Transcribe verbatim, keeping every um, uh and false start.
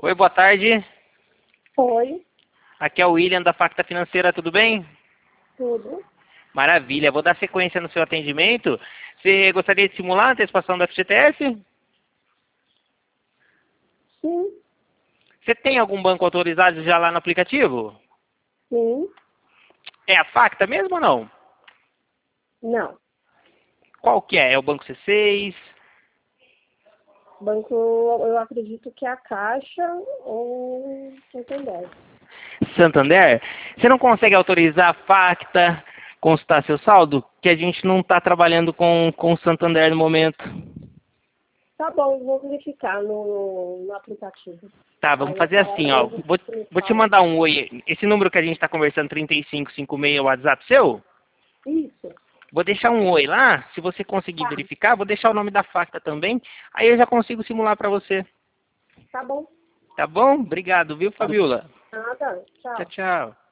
Oi, boa tarde. Oi, Aqui é o William da Facta Financeira, tudo bem? tudo. Maravilha, vou dar sequência no seu atendimento. Você gostaria de simular a antecipação do F G T S? Sim, Você tem algum banco autorizado já lá no aplicativo? sim, É a Facta mesmo ou não? não. Qual que é? É o Banco C seis? Banco, eu acredito que é a Caixa ou Santander. Santander? Você não consegue autorizar a Facta, consultar seu saldo? Que a gente não está trabalhando com com o Santander no momento. Tá bom, vou verificar no, no aplicativo. Tá, vamos Aí eu fazer falo, assim, ó. eu Vou, me vou te fala. mandar um oi. Esse número que a gente está conversando, trinta e cinco cinquenta e seis, é o WhatsApp seu? Isso, Vou deixar um oi lá. Se você conseguir tá, verificar, vou deixar o nome da Facta também. Aí eu já consigo simular para você. tá bom. Tá bom? Obrigado, viu, Fabiola? Nada, Tchau, tchau. tchau.